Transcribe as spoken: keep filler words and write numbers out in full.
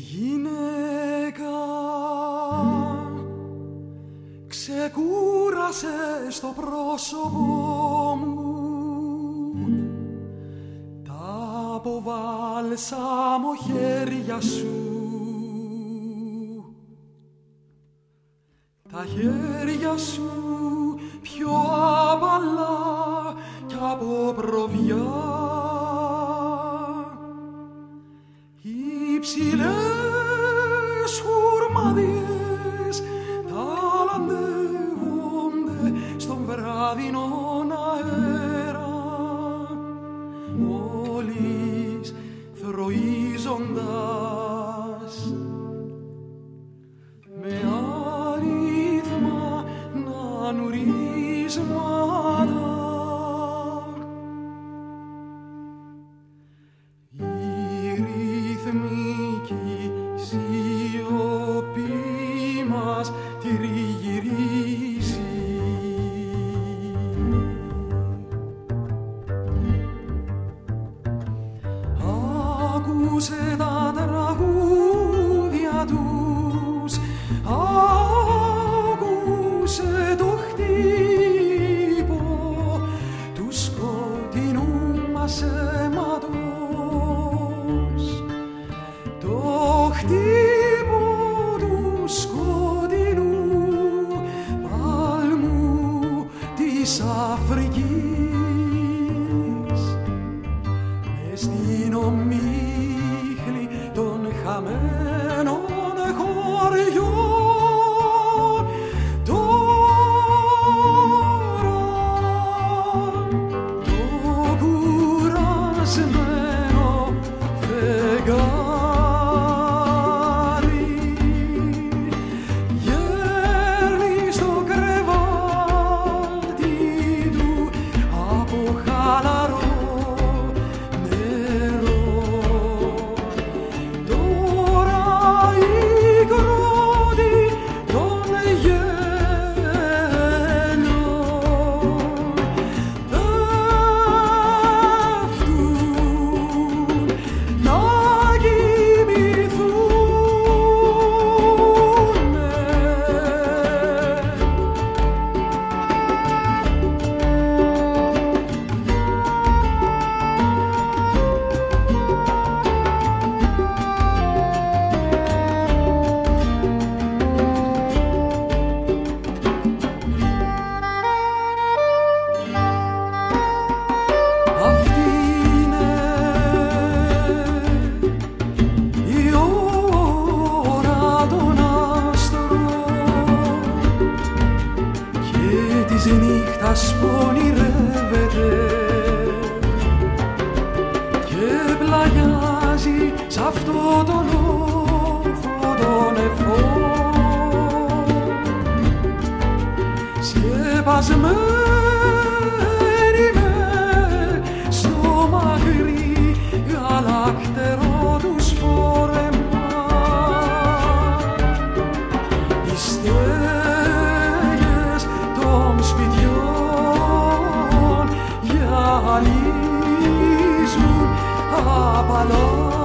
Γυναίκα, ξεκούρασε στο πρόσωπό μου τα αποβάλσαμο χέρια σου, τα χέρια σου πιο απαλά κι από προβιά, υψηλές χουρμαδιές ταλαντεύονται στον βράδινον αέρα, μόλις θροίζοντας με άριθμα νανουρίσματα. Άκουσε τα τραγούδια τους, άκουσε το χτύπο του σκοτεινού μας αίματος, το χτύπο του σκοτεινού παλμού της Αφρικής. Μες στην ομίχλη των χαμένων χωριών τώρα το κουρασμένο φεγγάρι γέρνει στο κρεβάτι του από χαλαρό νύχτας πονηρεύεται και πλαγιάζει σ' αυτό το λόφο τον εφών, σκεπασμένη με στο μακρύ γαλακτερό τους φόρεμα, οι στέγες των σπιτιών γυαλίζουν απαλά.